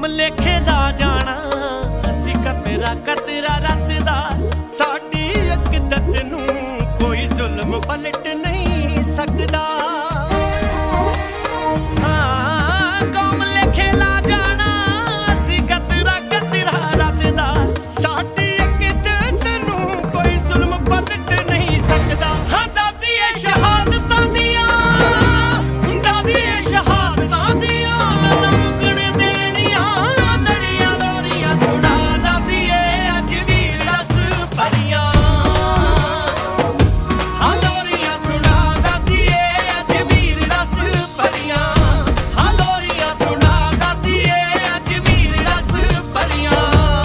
ਕੌਮ ਲੇਖੇ ਲਾ ਜਾਣਾ ਅਸੀਂ ਕਤਰਾ ਕਤਰਾ ਰੱਤਦਾ। ਸਾਡੀ ਅਕਦਤ ਨੂੰ ਕੋਈ ਜ਼ੁਲਮ ਪਲਟ ਨਹੀਂ ਸਕਦਾ। ਕੌਮ ਲੇਖੇ ਲਾ ਜਾਣਾ ਅਸੀਂ ਕਤਰਾ ਕਤਰਾ ਰੱਤਦਾ। ਸਾਡੀ ਅਕਦਤ ਨੂੰ ਕੋਈ ਜ਼ੁਲਮ ਪਲਟ ਨਹੀਂ ਸਕਦਾ। ਹਾਂ ਦਾਦੀਏ ਸ਼ਹਾਦਤਾਂ ਦੀਆਂ, ਦਾਦੀਏ ਸ਼ਹਾਦਤਾਂ ਦੀਆਂ ਨਾ ਮੁਕਣ ਦੇਣੀਆਂ ਲੜੀਆਂ ਲੋਰੀਆਂ ਸੁਣਾ ਦਾਦੀਏ ਅੱਜ ਵੀਰ ਰਸ ਭਰੀਆਂ। ਹਾਂ ਲੋਰੀਆਂ ਸੁਣਾ ਦਾਦੀਏ ਅੱਜ ਵੀਰ ਰਸ ਭਰੀਆਂ। ਹਾਂ ਲੋਰੀਆਂ ਸੁਣਾ ਦਾਦੀਏ ਅੱਜ ਵੀਰ ਰਸ ਭਰੀਆਂ।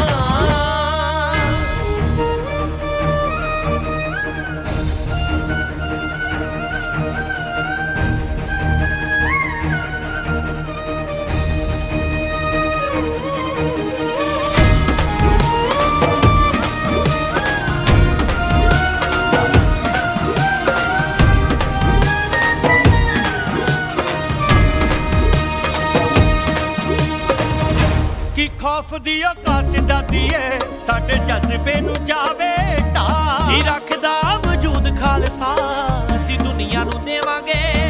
ਕੀ ਖੌਫ ਦੀ ਔਕਾਤ ਦਾਦੀਏ ਸਾਡੇ ਜਜ਼ਬੇ ਨੂੰ ਜਾਵੇ ਢਾਹ। ਕੀ ਰੱਖਦਾ ਵਜੂਦ ਖਾਲਸਾ ਅਸੀਂ ਦੁਨੀਆ ਨੂੰ ਦੇਵਾਂਗੇ